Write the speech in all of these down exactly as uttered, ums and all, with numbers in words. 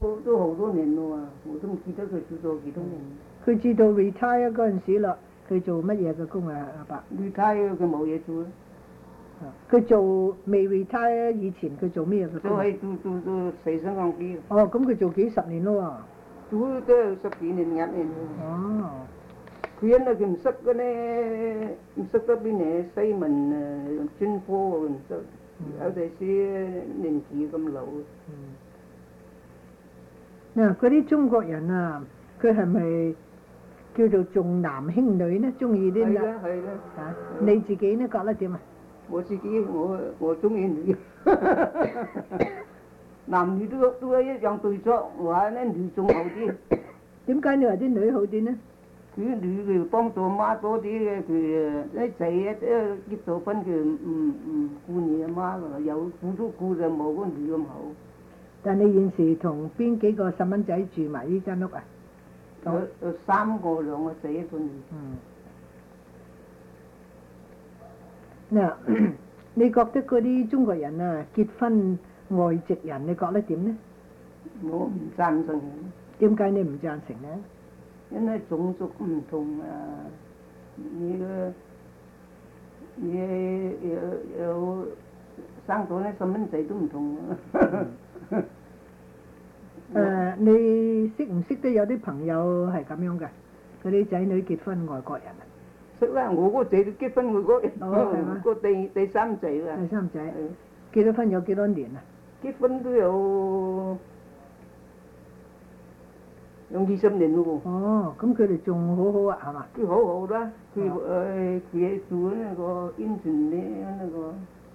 都都好多年咯喎，我都唔記得佢做咗幾多年。 佢至到 retire 嗰陣時啦，佢做乜嘢嘅工啊？阿伯 retire 佢冇嘢做啦。 佢做未 retire 以前佢做咩嘅工？ 都係做做做洗身鋼機。 哦，咁佢做幾十年咯喎。 做都有十幾年廿年。 哦。 佢因為佢唔識嘅呢，唔識得邊嘢西文誒專科喎，唔識，有陣時年紀咁老。 嗱，嗰啲中國人啊，佢係咪叫做重男輕女呢？中意啲係啦係啦。 嚇，你自己呢覺得點啊？ 我自己我我中意女，男女都都一樣對錯，話呢女仲好啲。 點解你話啲女好啲呢？ 佢女佢幫助媽多啲嘅，佢啲仔一結咗婚佢唔唔顧你阿媽㗎，有顧都顧就冇個女咁好。 但你現時同邊幾個細蚊仔住埋呢間屋啊？ 有有三個兩個仔一個女。 嗯。嗱，你覺得嗰啲中國人啊結婚外籍人，你覺得點呢？ 我唔贊成。 點解你唔贊成呢？ 因為種族唔同啊，你個你有有生咗啲細蚊仔都唔同啊。 誒，你識唔識得有啲朋友係咁樣嘅？嗰啲仔女結婚外國人啊？ 識啦，我個仔都結婚外國人， 哦， 個第第三仔啦。 第三仔。結咗婚有幾多年啊？ 結婚都有有二十年咯喎。 哦，咁佢哋仲好好啊，係嘛？ 佢好好啦，佢誒佢做那個印度的那個。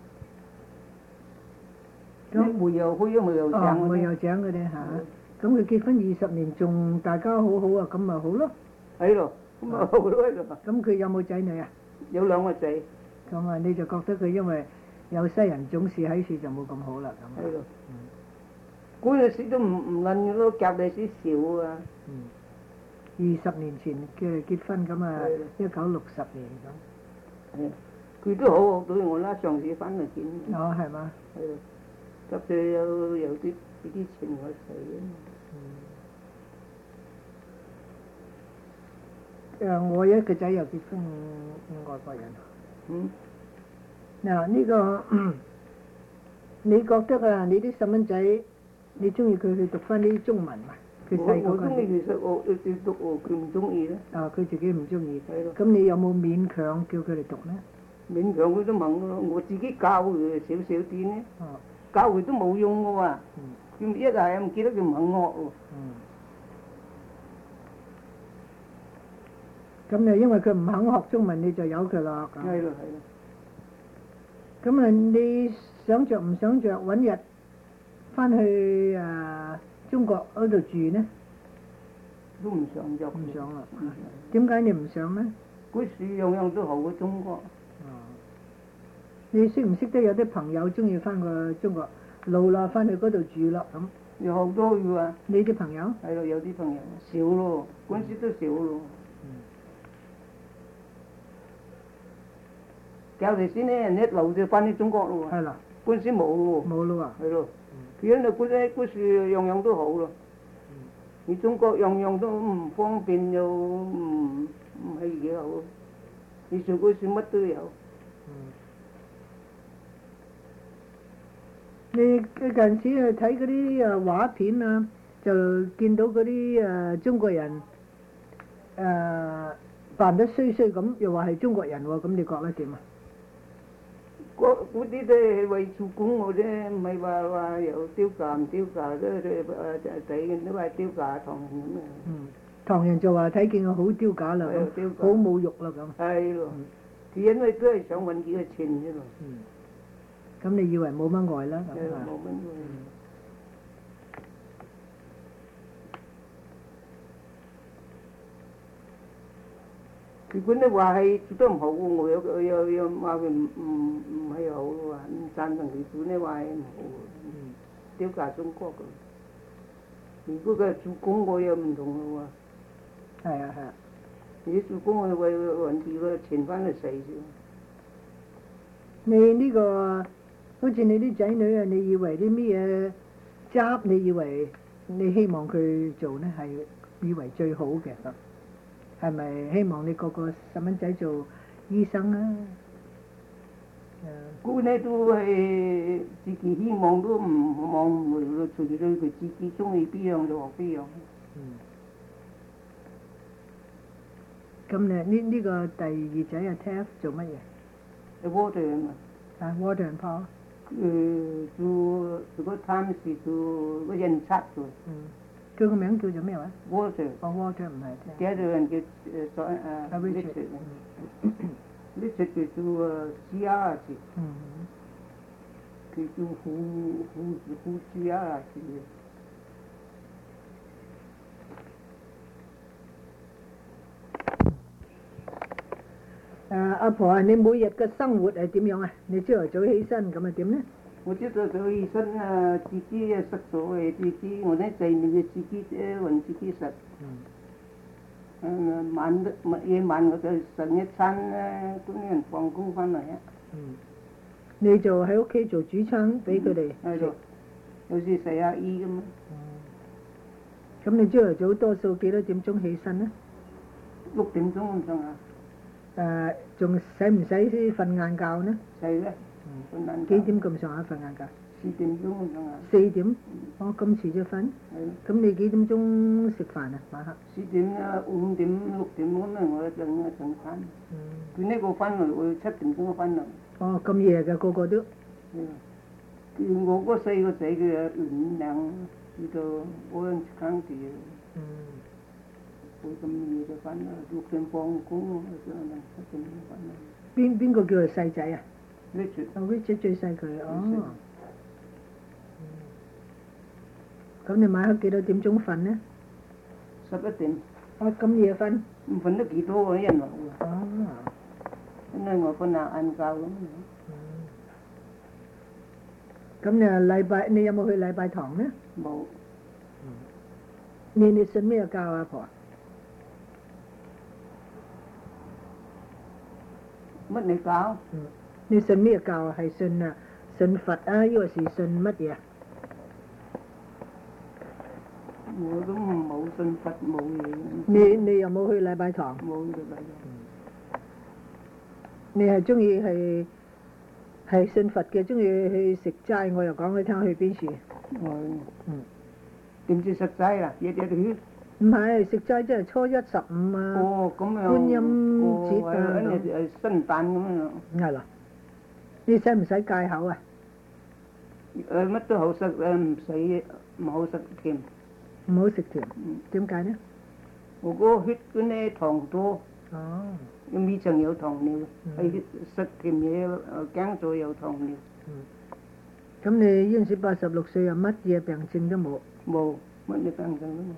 咁煤油灰啊，煤油井哦，煤油井嗰啲嚇，咁佢結婚二十年仲大家好好啊，咁咪好咯。 係咯，咁咪好咯。 咁佢有冇仔女啊？ 有兩個仔。 咁啊，你就覺得佢因為有西人種氏喺處就冇咁好啦，咁。 係咯。嗰陣時都唔唔撚嘅咯，夾利是少啊。 嗯。二十年前嘅結婚咁啊，一九六十年咁。 係。佢都好好對我啦，上次翻嚟見。 哦，係嘛？ 係咯。急住有有啲俾啲錢我使啊。誒，我一個仔又結婚外國人。 嗯。 嗱，呢個你覺得啊，你啲細蚊仔，你中意佢去讀翻啲中文嘛？佢細個嗰陣。我中意其實我要讀喎，佢唔中意咧。 啊，佢自己唔中意。 係咯。 咁你有冇勉強叫佢哋讀呢？ 勉強佢都懵咯，我自己教佢少少啲呢。 哦。 教佢都冇用嘅喎，佢一係唔記得佢唔肯學喎。 咁就因為佢唔肯學中文，你就由佢啦。 係咯係咯。 咁啊，你想着唔想着揾日翻去啊中國嗰度住呢？ 都唔想着。 唔想啦。點解你唔想呢？ 嗰時樣樣都好過中國。 你識唔識得有啲朋友中意翻個中國老啦，翻去嗰度住啦咁？ 有好多嘅喎。 你啲朋友？ 係咯，有啲朋友少咯，嗰陣時都少咯。教嚟先呢，人一留就翻去中國咯喎。 係啦。 嗰陣時冇咯喎。 冇咯喎。 係咯。佢因為嗰啲嗰時樣樣都好咯。你中國樣樣都唔方便又唔唔係幾好，你做嗰時乜都有。 你嗰陣時去睇嗰啲誒畫片啊，就見到嗰啲誒中國人誒扮得衰衰咁，又話係中國人喎，咁你覺得點啊？ 嗰嗰啲都係為做工嘅啫，唔係話話又丟架唔丟架，都都誒仔都話丟架唐人咁啊。 嗯，唐人就話睇見佢好丟架啦，好侮辱啦咁。 係咯，佢因為都係想揾幾個錢啫嘛。 嗯。咁你以為冇乜愛啦？ 係冇乜愛。佢本來話係做得唔好喎，我有有有話佢唔唔唔係好喎，唔贊成佢本來話係唔好喎，丟架中國㗎。如果佢做工我又唔同咯喎。係啊係啊。 你做工我為揾幾個錢翻嚟使啫。 你呢個？好似你啲仔女啊，你以為啲咩嘢執？你以為你希望佢做呢係以為最好嘅咁？係咪希望你個個細蚊仔做醫生啊？ 嗰呢都係自己希望都唔望唔回咯，隨住佢自己中意邊樣就學邊樣。 嗯。咁你呢呢個第二仔啊 Taff 做乜嘢？ 喺 water 啊嘛。 啊 water and power。 誒做做個探視做個印刷嘅。 嗯。佢個名叫做咩話 ？water。 哦 water 唔係。 第一個人叫誒在誒 Richard。 Richard 佢做誒 C R 字。 嗯。 佢做護護護士啊字。 誒阿婆啊，你每日嘅生活係點樣啊？你朝頭早起身咁啊點咧？ 我朝頭早起身啊，自己啊食咗嘅，自己我咧製麵就自己誒揾自己食。嗯。誒晚得夜晚我就食一餐咧，嗰啲人放工翻嚟啊。 嗯。你就喺屋企做主餐俾佢哋食。 有時洗下衣咁啊。 咁你朝頭早多數幾多點鐘起身咧？ 六點鐘咁上下。 誒，仲使唔使瞓晏覺呢？ 使咧。瞓晏覺。 幾點咁上下瞓晏覺？ 四點鐘咁上下。 四點？哦，咁遲就瞓？ 係。 咁你幾點鐘食飯啊？晚黑？ 四點啊，五點六點咁啊，我一陣一陣翻。嗯。佢呢個翻嚟會七點鐘翻嚟。 哦，咁夜嘅個個都。 嗯。佢我嗰細個仔佢啊五兩，去到 Orange County。嗯。會咁夜就翻啦，六點放工，就能七點鐘翻啦。 邊邊個叫佢細仔啊 ？Richard。 哦 Richard 最細佢，哦。咁你晚黑幾多點鐘瞓呢？ 十一點。 哦，咁夜瞓？ 唔瞓得幾多喎，人話。 哦。 因為我瞓下晏覺咁。 咁你啊禮拜，你有冇去禮拜堂呢？ 冇。 你你信咩教啊，阿婆？ 乜你教？ 嗯。你信咩教啊？係信啊信佛啊，抑或是信乜嘢啊？ 我都冇信佛冇嘢。 你你有冇去禮拜堂？ 冇去禮拜堂。 你係中意係係信佛嘅，中意去食齋，我又講佢聽去邊處？ 我。 嗯。 點知食齋啊？日日去？ 唔係食齋，即係初一十五啊。 哦，咁樣。 觀音節啊。 哦，跟住誒聖誕咁樣。 係啦。你使唔使戒口啊？ 誒乜都好食誒，唔使唔好食甜。 唔好食甜。 嗯。 點解呢？ 我個血嗰啲糖多。 哦。 咁以前有糖尿，係食甜嘢誒驚咗有糖尿。 嗯。咁你嗰陣時八十六歲又乜嘢病症都冇？ 冇，乜嘢病症都冇。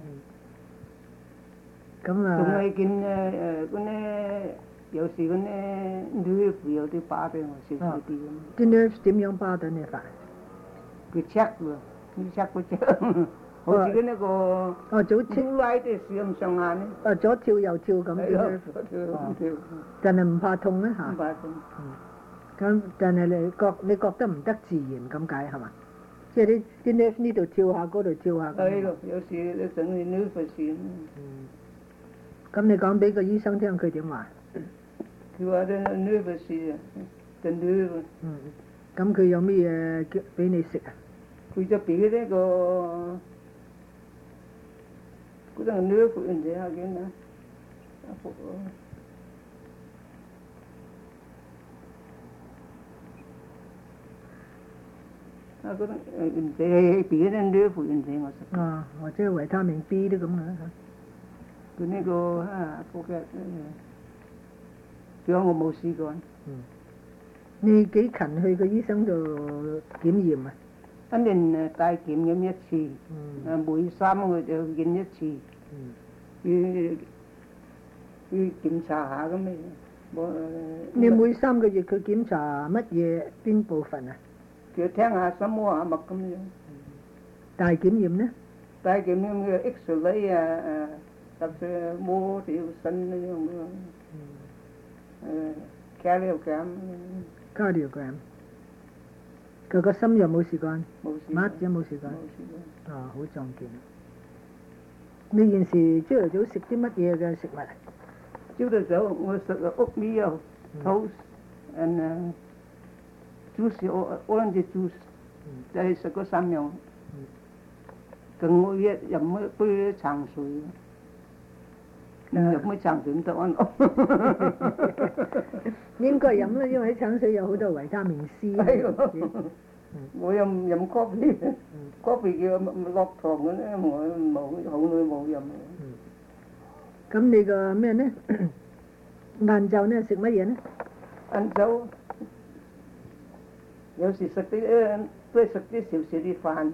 咁啊。 仲係見誒誒嗰啲有時嗰啲nerve有啲疤俾我少少啲咁。 啲 nerve 點樣疤到你法？ 佢 check 喎，佢 check 嗰隻，好似嗰呢個。 哦，早 check。 拉啲上上下呢。 哦，左跳右跳咁。 係咯，左跳右跳。 但係唔怕痛咧嚇？ 唔怕痛。 嗯。咁但係你覺你覺得唔得自然咁解係嘛？即係啲啲 nerve 呢度跳下，嗰度跳下。 係咯，有時你整啲 nerve 線。 嗯。咁你講俾個醫生聽，佢點話？ 佢話啲 nerve 線啊，啲 nerve。 嗯。咁佢有咩嘢叫俾你食啊？ 佢就俾呢個嗰種 nerve 人哋啊叫咩？啊服啊！啊嗰種誒人哋俾啲 nerve 人哋我食。 啊，或者維他命 B 都咁嘅嚇。 佢呢個啊嗰個誒，仲有我冇試過。 嗯。你幾勤去個醫生度檢驗啊？ 一年誒帶檢驗一次。 嗯。 誒每三個月就檢一次。 嗯。 要要檢查下咁嘅。我誒。 你每三個月佢檢查乜嘢邊部分啊？ 佢聽下心摸下脈咁樣。 大檢驗呢？ 大檢驗嘅 X-ray 啊誒，十歲摸條腎咁樣嘅。嗯。誒 cardiogram。 Cardiogram。佢個心有冇事幹？ 冇事。 乜嘢冇事幹？ 冇事幹。 啊，好壯健。 你現時朝頭早食啲乜嘢嘅食物啊？ 朝頭早我食個屋米油 toast and 誒 juice orange juice，就係食嗰三樣。咁我一飲一杯橙水，唔飲杯橙水唔得安樂。 應該飲啦，因為啲橙水有好多維他命 C。 係喎，我又唔飲 coffee，coffee 叫落糖嘅咧，我冇好耐冇飲。 咁你個咩呢？晏晝呢食乜嘢呢？ 晏晝有時食啲誒，都係食啲少少啲飯。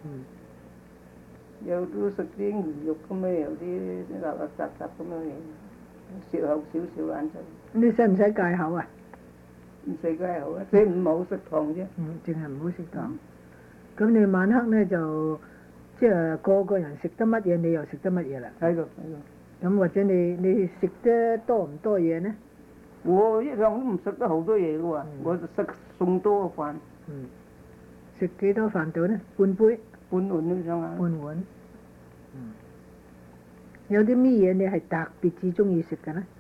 有都食啲魚肉咁樣，有啲垃垃雜雜咁樣嘢，食好少少晏晝。 你使唔使戒口啊？ 唔食梗係好啊，即係唔好食糖啫。 嗯，淨係唔好食糖。咁你晚黑呢就即係個個人食得乜嘢，你又食得乜嘢啦？ 係個係個。 咁或者你你食得多唔多嘢呢？ 我一向都唔食得好多嘢嘅喎，我就食餸多個飯。 嗯。食幾多飯到呢？半杯。 半碗咁上下。 半碗。嗯。有啲咩嘢你係特別至中意食嘅呢？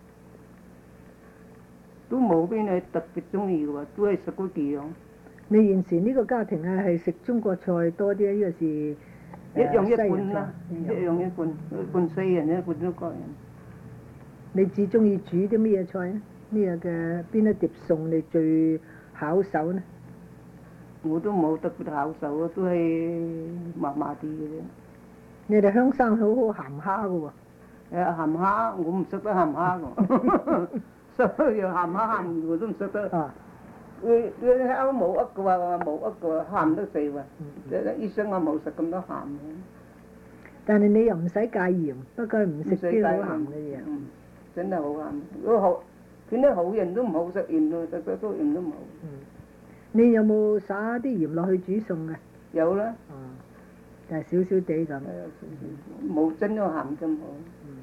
都冇邊係特別中意嘅喎，都係食嗰幾樣。 你現時呢個家庭啊，係食中國菜多啲啊，呢個是一樣一半啦，一樣一半，一半西人，一半中國人。 你至中意煮啲咩嘢菜呢？咩嘅邊一碟餸你最巧手呢？ 我都冇特別巧手啊，都係麻麻啲嘅啫。 你哋鄉生好好鹹蝦嘅喎。 誒鹹蝦，我唔識得鹹蝦喎，所以鹹蝦鹹魚我都唔識得。啊。佢佢喺冇屋嘅話，冇屋嘅話鹹得死喎。嗯。醫生話冇食咁多鹹嘅。 但係你又唔使戒鹽，不過唔食啲好鹹嘅嘢。 嗯，真係好鹹。如果好，佢啲好人都唔好食鹽咯，食得多鹽都唔好。 嗯。你有冇灑啲鹽落去煮餸嘅？ 有啦。 哦。就係少少地咁。 冇真咗鹹咁好。 嗯。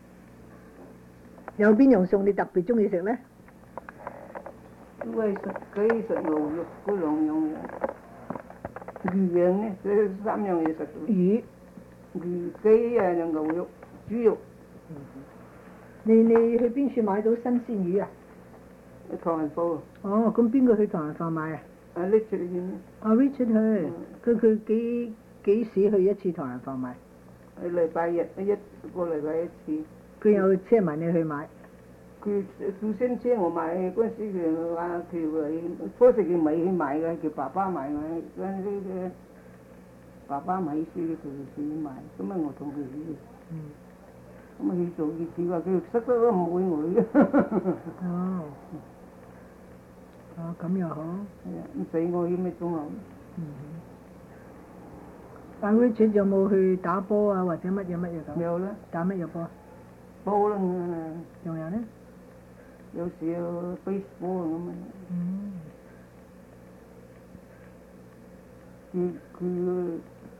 有邊樣餸你特別中意食咧？ 都係食雞食牛肉嗰兩樣嘢。魚樣咧，呢三樣嘢食到。 魚。 魚雞啊，牛肉、豬肉。 嗯。你你去邊處買到新鮮魚啊？ 喺唐人坊。 哦，咁邊個去唐人坊買啊？ 阿 Richard 去。 阿 Richard 去，佢佢幾幾時去一次唐人坊買？ 係禮拜日一個禮拜一次。 佢有車埋你去買？ 佢佢先車我買嗰陣時，佢話佢話初時佢未去買嘅，叫爸爸買嘅，嗰陣時佢爸爸買書佢去買，咁啊我同佢去。嗯。咁啊去做佢佢話佢識得都唔會我嘅。 哦。哦，咁又好。 係啊，唔使我要咩中學。嗯。 阿 Richard 有冇去打波啊，或者乜嘢乜嘢咁？ 有啦。打乜嘢波？ 波啦， 仲有呢？ 有時有 baseball 咁啊。嗯。佢佢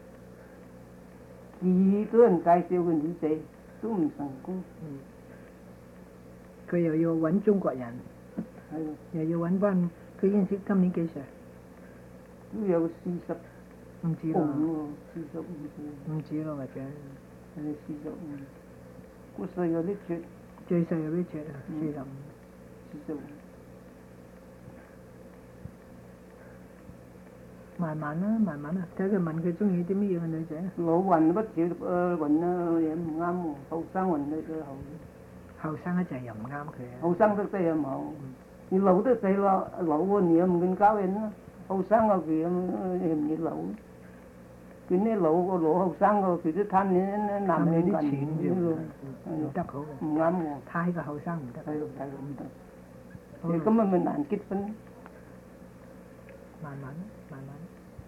幾多人介紹個女仔都唔成功。嗯。 佢又要揾中國人。 係。 又要揾翻，佢認識今年幾歲？ 都有四十。 唔止咯。 四十五。 唔止咯，或者。 係四十五。個細有啲缺。 最細有啲缺啊，四十五。 四十五。 慢慢啦，慢慢啦，睇佢問佢中意啲乜嘢嘅女仔。 老混不少誒混啦，嘢唔啱喎，後生混得最好。 後生一陣又唔啱佢啊。 後生得滯又唔好，你老得滯咯，老喎你又唔肯交人啦，後生個佢咁唔要老。佢啲老個老後生個佢都貪啲男人啲錢啫喎， 唔得好嘅。 唔啱喎。 太過後生唔得。 係咯係咯唔得。你咁咪咪難結婚。 慢慢，慢慢。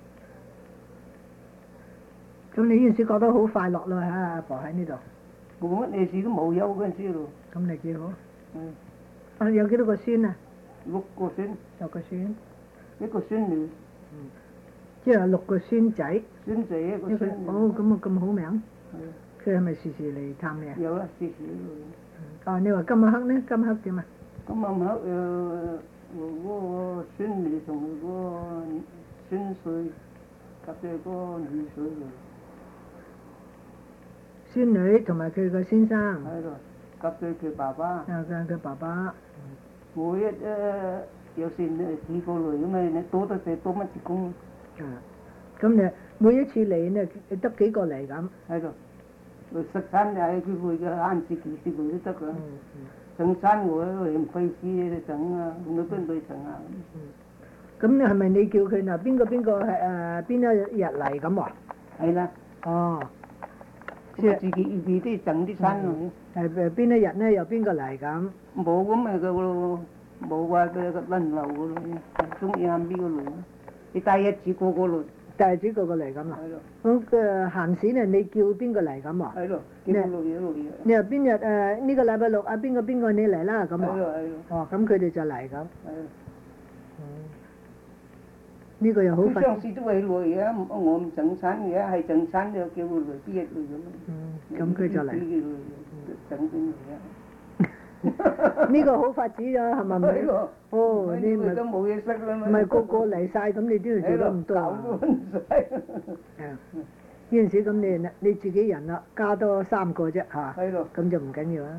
咁你嗰陣時覺得好快樂咯嚇，阿婆喺呢度。 冇乜嘢事都冇憂嗰陣時咯。 咁你幾好？ 嗯。 啊，有幾多個孫啊？ 六個孫。 六個孫。 一個孫女。 嗯。即係六個孫仔。 孫仔一個孫女。 哦，咁啊咁好名。 係。 佢係咪時時嚟探你啊？ 有啦，時時嚟。 啊，你話今日黑呢？今日黑點啊？ 今日黑誒，我嗰個孫女同佢嗰個孫婿，及住嗰個女婿嚟。 孫女同埋佢個先生， 喺度夾住佢爸爸。 啊佢佢爸爸。 每一誒有時誒幾個女咁嘛，你多得滯多乜啲工。 啊，咁你每一次嚟呢，得幾個嚟咁？ 喺度，佢食餐就係佢會嘅，慳自己啲佢都得㗎。 嗯嗯。 整餐我又唔費事你整啊，我跟佢整啊。 咁你係咪你叫佢嗱？邊個邊個係誒邊一日嚟咁話？ 係啦。 哦。 即係自己預備啲整啲餐咯。 係誒邊一日呢？又邊個嚟咁？ 冇咁咪個咯，冇話佢個輪流個咯，中意啱邊個嚟？你帶一次個個嚟。 帶住個個嚟咁啊？係咯。咁嘅閒時呢？你叫邊個嚟咁啊？ 係咯，幾個女一路嚟。 你話邊日誒呢個禮拜六啊？邊個邊個你嚟啦咁啊？ 係咯係咯。 哦，咁佢哋就嚟咁。 係。 嗯。呢個又好快。 上次都係來嘅，我唔整餐嘅，係整餐就叫佢來啲嘢嚟咁咯。 嗯，咁佢就嚟。 整啲嘢。 呢個好法子啊，係咪咪？ 係咯。 哦，你咪都冇嘢食啦嘛。 唔係個個嚟晒，咁你都要做得咁多啊？係啊，呢陣時咁你你自己人啦，加多三個啫嚇。 係咯。 咁就唔緊要啦。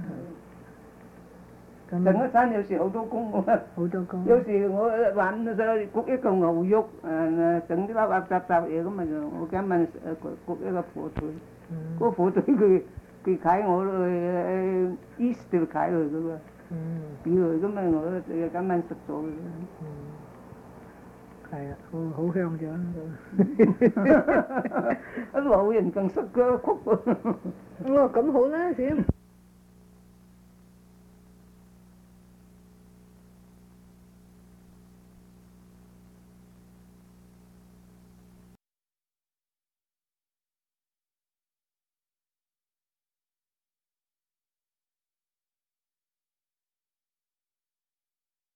整一餐有時好多工喎。 好多工。 有時我玩就焗一個牛肉，誒整啲垃垃雜雜嘢咁咪就我今晚誒焗焗一個火腿。嗯。嗰個火腿佢佢解我誒 East 度解佢噶嘛。嗯。俾佢咁咪我今晚食咗佢。 嗯。係啊，好好香咗。 啲老人更識嘅焗喎。 哦，咁好啦，先。